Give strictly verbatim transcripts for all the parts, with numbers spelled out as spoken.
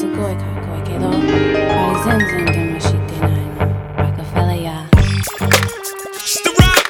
すごいかっこいいけど、これ全然でも知ってないの。ロックフェラーや。 It's the rock.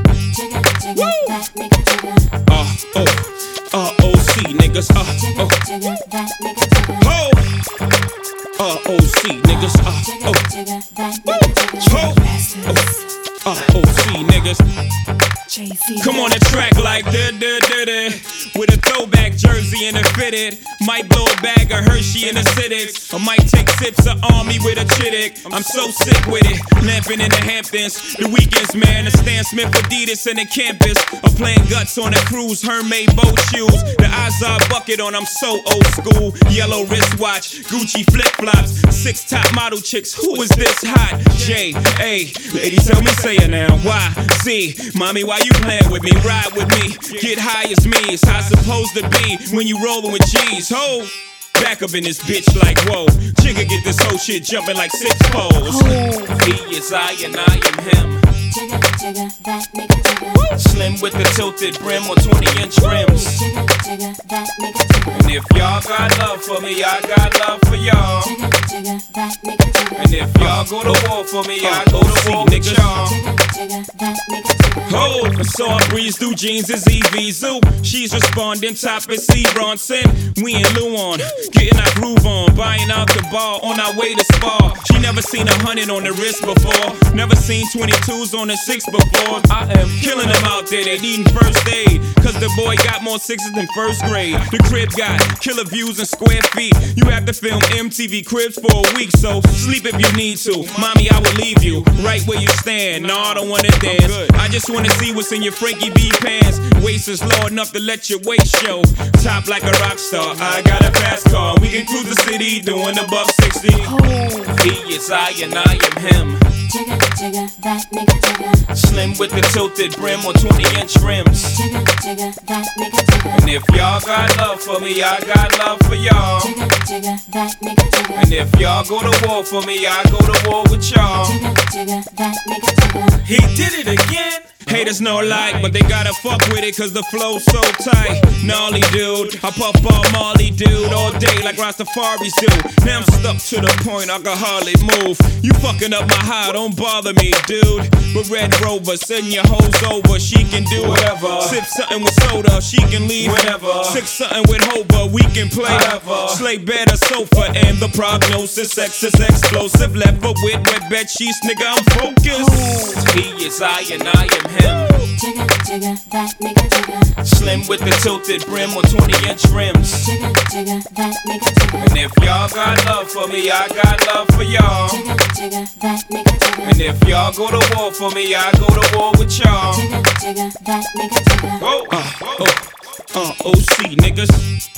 Uh, oh, uh, O C niggas. Uh, oh, ho. Uh, O C niggas. Uh, oh, ho. Uh, O C niggas. Come on the track like da da da da. With a throwback jersey and a fitted. Might blow a bag of Hershey in the Civics. I might take sips of Army with a chittick. I'm so sick with it. Lamping in the Hamptons. The weekends, man. The Stan Smith Adidas and the campus. I'm playing guts on a cruise. Hermès boat shoes. The Azar bucket on. I'm so old school. Yellow wristwatch. Gucci flip flops. Six top model chicks. Who is this hot? J A. Ladies, tell me, say it now. Y C. Mommy, why you playing with me? Ride with me. Get high as me. It's how it's supposed to be when you rollin' with G's. Ho! Back up in this bitch like whoa. Chigga get this whole shit jumping like six poles. He is I and I am him. Slim with the tilted brim or twenty inch rims. And if y'all got love for me, I got love for y'all. And if y'all go to war for me, I go to war with y'all. Oh, so I breeze through jeans as E V Zoo. She's responding, top is C. Bronson. We in Luan, getting our groove on, buying out the bar on our way to Spa. She never seen a hundred on the wrist before, never seen twenty-twos on the six before. I am killing them out there, they needin' first aid, cause the boy got more sixes than first grade. The crib got killer views and square feet. You have to film M T V Cribs for a week, so sleep if you need to. Mommy, I will leave you right where you stand. No, I don't wanna dance, I just wanna see what's in your Frankie B pants. Waist is low enough to let your waist show. Top like a rock star, I got a fast car. We can cruise the city doing a buck sixty. He is I and I am him. Slim with the tilted brim or twenty inch rims. And if y'all got love for me, I got love for y'all. And if y'all go to war for me, I go to war with y'all. He did it again. Haters no like, but they gotta fuck with it cause the flow's so tight. Gnarly dude, I puff all Marley dude all day like Rastafari's do. Now I'm stuck to the point I can hardly move. You fucking up my high, don't bother me, dude. But Red Rover, send your hoes over, she can do whatever. Sip something with soda, she can leave whenever. Six something with Hova, we can play whatever. Slay bed or sofa, and the prognosis sex is explosive. Left foot with wet bed sheets, nigga, I'm focused. He is I and I am him. Slim with the tilted brim or twenty inch rims. And if y'all got love for me, I got love for y'all. And if y'all go to war for me, I go to war with y'all. Oh, uh, oh, uh, O C niggas.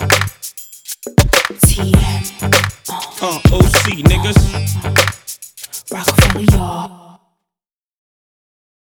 T M. Uh, O C niggas. Rockefeller, y'all.